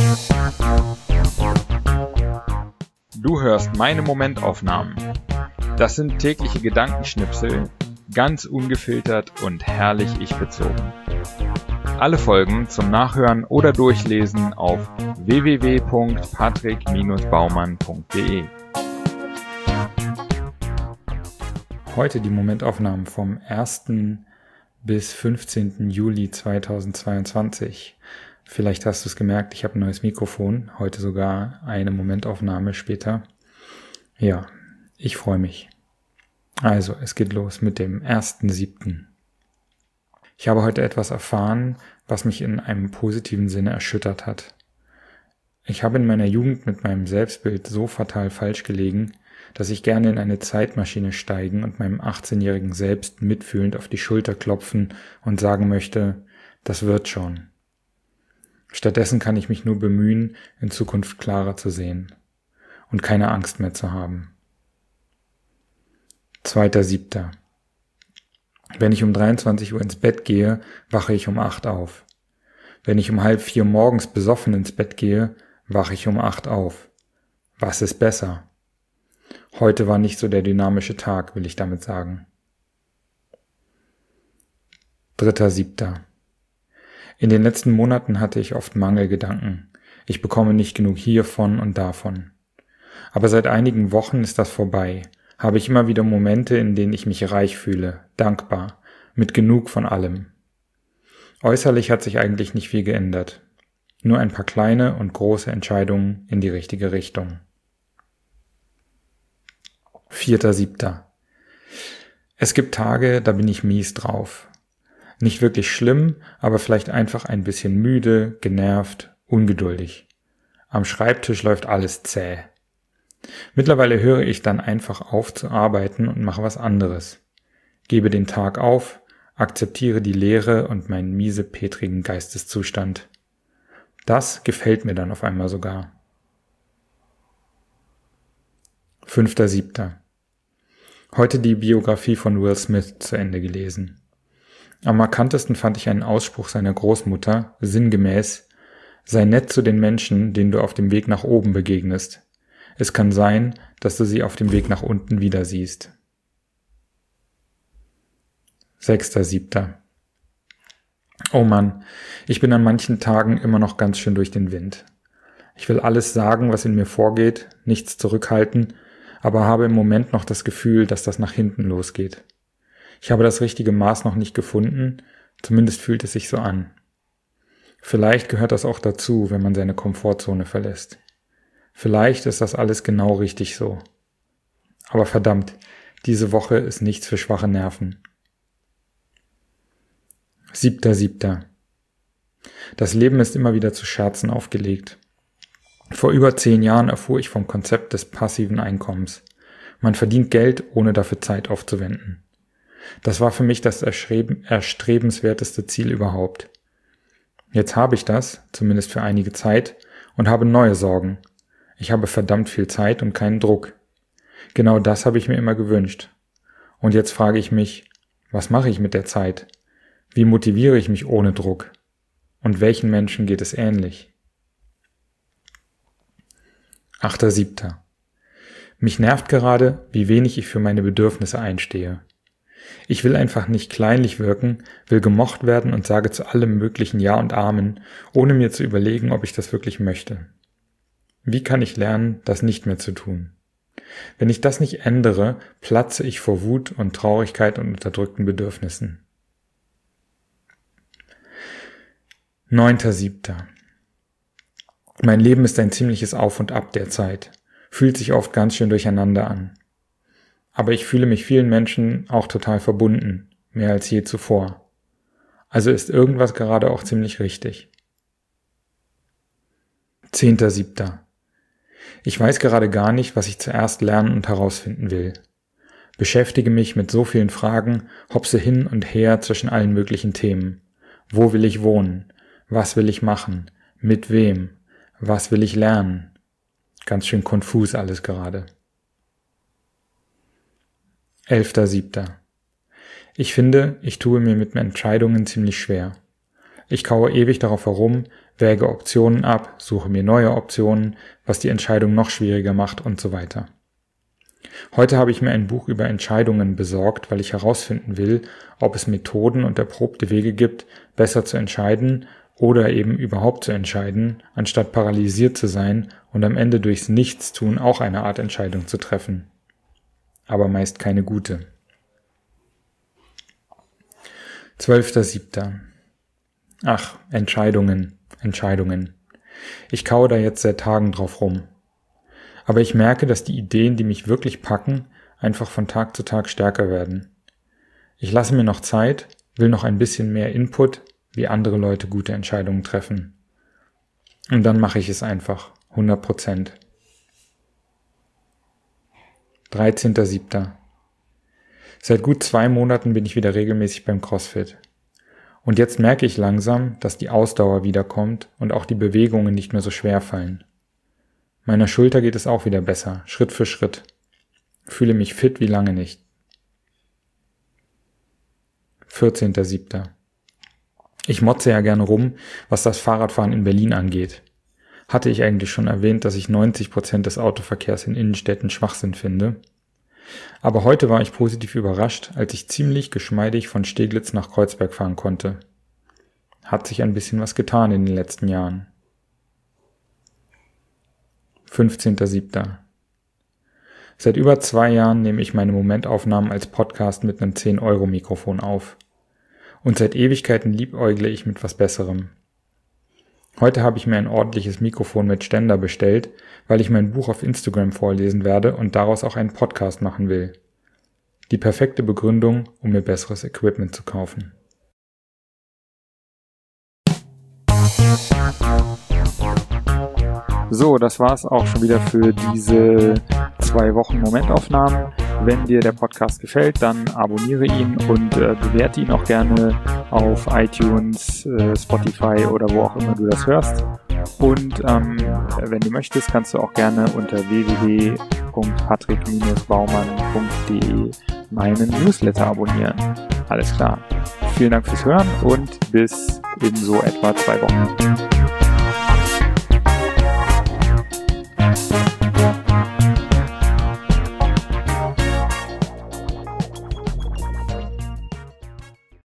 Du hörst meine Momentaufnahmen. Das sind tägliche Gedankenschnipsel, ganz ungefiltert und herrlich ich-bezogen. Alle Folgen zum Nachhören oder Durchlesen auf www.patrick-baumann.de. Heute die Momentaufnahmen vom 1. bis 15. Juli 2022. Vielleicht hast du es gemerkt, ich habe ein neues Mikrofon, heute sogar eine Momentaufnahme später. Ja, ich freue mich. Also, es geht los mit dem 1.7. Ich habe heute etwas erfahren, was mich in einem positiven Sinne erschüttert hat. Ich habe in meiner Jugend mit meinem Selbstbild so fatal falsch gelegen, dass ich gerne in eine Zeitmaschine steigen und meinem 18-jährigen Selbst mitfühlend auf die Schulter klopfen und sagen möchte, das wird schon. Stattdessen kann ich mich nur bemühen, in Zukunft klarer zu sehen und keine Angst mehr zu haben. 2.7. Wenn ich um 23 Uhr ins Bett gehe, wache ich um 8 auf. Wenn ich um 3:30 morgens besoffen ins Bett gehe, wache ich um 8 auf. Was ist besser? Heute war nicht so der dynamische Tag, will ich damit sagen. 3.7. In den letzten Monaten hatte ich oft Mangelgedanken. Ich bekomme nicht genug hiervon und davon. Aber seit einigen Wochen ist das vorbei. Habe ich immer wieder Momente, in denen ich mich reich fühle, dankbar, mit genug von allem. Äußerlich hat sich eigentlich nicht viel geändert. Nur ein paar kleine und große Entscheidungen in die richtige Richtung. 4.7. Es gibt Tage, da bin ich mies drauf. Nicht wirklich schlimm, aber vielleicht einfach ein bisschen müde, genervt, ungeduldig. Am Schreibtisch läuft alles zäh. Mittlerweile höre ich dann einfach auf zu arbeiten und mache was anderes. Gebe den Tag auf, akzeptiere die Leere und meinen miesepetrigen Geisteszustand. Das gefällt mir dann auf einmal sogar. 5.7. Heute die Biografie von Will Smith zu Ende gelesen. Am markantesten fand ich einen Ausspruch seiner Großmutter, sinngemäß: Sei nett zu den Menschen, denen du auf dem Weg nach oben begegnest. Es kann sein, dass du sie auf dem Weg nach unten wieder siehst. 6.7. Oh Mann, ich bin an manchen Tagen immer noch ganz schön durch den Wind. Ich will alles sagen, was in mir vorgeht, nichts zurückhalten, aber habe im Moment noch das Gefühl, dass das nach hinten losgeht. Ich habe das richtige Maß noch nicht gefunden, zumindest fühlt es sich so an. Vielleicht gehört das auch dazu, wenn man seine Komfortzone verlässt. Vielleicht ist das alles genau richtig so. Aber verdammt, diese Woche ist nichts für schwache Nerven. 7.7. Das Leben ist immer wieder zu Scherzen aufgelegt. Vor über 10 Jahren erfuhr ich vom Konzept des passiven Einkommens. Man verdient Geld, ohne dafür Zeit aufzuwenden. Das war für mich das erstrebenswerteste Ziel überhaupt. Jetzt habe ich das, zumindest für einige Zeit, und habe neue Sorgen. Ich habe verdammt viel Zeit und keinen Druck. Genau das habe ich mir immer gewünscht. Und jetzt frage ich mich, was mache ich mit der Zeit? Wie motiviere ich mich ohne Druck? Und welchen Menschen geht es ähnlich? 8.7. Mich nervt gerade, wie wenig ich für meine Bedürfnisse einstehe. Ich will einfach nicht kleinlich wirken, will gemocht werden und sage zu allem möglichen Ja und Amen, ohne mir zu überlegen, ob ich das wirklich möchte. Wie kann ich lernen, das nicht mehr zu tun? Wenn ich das nicht ändere, platze ich vor Wut und Traurigkeit und unterdrückten Bedürfnissen. 9.7. Mein Leben ist ein ziemliches Auf und Ab derzeit, fühlt sich oft ganz schön durcheinander an. Aber ich fühle mich vielen Menschen auch total verbunden, mehr als je zuvor. Also ist irgendwas gerade auch ziemlich richtig. 10.7. Ich weiß gerade gar nicht, was ich zuerst lernen und herausfinden will. Beschäftige mich mit so vielen Fragen, hopse hin und her zwischen allen möglichen Themen. Wo will ich wohnen? Was will ich machen? Mit wem? Was will ich lernen? Ganz schön konfus alles gerade. 11.7. Ich finde, ich tue mir mit Entscheidungen ziemlich schwer. Ich kaue ewig darauf herum, wäge Optionen ab, suche mir neue Optionen, was die Entscheidung noch schwieriger macht und so weiter. Heute habe ich mir ein Buch über Entscheidungen besorgt, weil ich herausfinden will, ob es Methoden und erprobte Wege gibt, besser zu entscheiden oder eben überhaupt zu entscheiden, anstatt paralysiert zu sein und am Ende durchs Nichtstun auch eine Art Entscheidung zu treffen. Aber meist keine gute. 12.07. Ach, Entscheidungen. Ich kaue da jetzt seit Tagen drauf rum. Aber ich merke, dass die Ideen, die mich wirklich packen, einfach von Tag zu Tag stärker werden. Ich lasse mir noch Zeit, will noch ein bisschen mehr Input, wie andere Leute gute Entscheidungen treffen. Und dann mache ich es einfach, 100%. 13.07. Seit gut 2 Monaten bin ich wieder regelmäßig beim CrossFit. Und jetzt merke ich langsam, dass die Ausdauer wiederkommt und auch die Bewegungen nicht mehr so schwer fallen. Meiner Schulter geht es auch wieder besser, Schritt für Schritt. Fühle mich fit wie lange nicht. 14.07. Ich motze ja gerne rum, was das Fahrradfahren in Berlin angeht. Hatte ich eigentlich schon erwähnt, dass ich 90% des Autoverkehrs in Innenstädten Schwachsinn finde? Aber heute war ich positiv überrascht, als ich ziemlich geschmeidig von Steglitz nach Kreuzberg fahren konnte. Hat sich ein bisschen was getan in den letzten Jahren. 15.07. Seit über 2 Jahren nehme ich meine Momentaufnahmen als Podcast mit einem 10-Euro-Mikrofon auf. Und seit Ewigkeiten liebäugle ich mit was Besserem. Heute habe ich mir ein ordentliches Mikrofon mit Ständer bestellt, weil ich mein Buch auf Instagram vorlesen werde und daraus auch einen Podcast machen will. Die perfekte Begründung, um mir besseres Equipment zu kaufen. So, das war's auch schon wieder für diese 2 Wochen Momentaufnahmen. Wenn dir der Podcast gefällt, dann abonniere ihn und bewerte ihn auch gerne auf iTunes, Spotify oder wo auch immer du das hörst. Und wenn du möchtest, kannst du auch gerne unter www.patrick-baumann.de meinen Newsletter abonnieren. Alles klar. Vielen Dank fürs Hören und bis in so etwa 2 Wochen.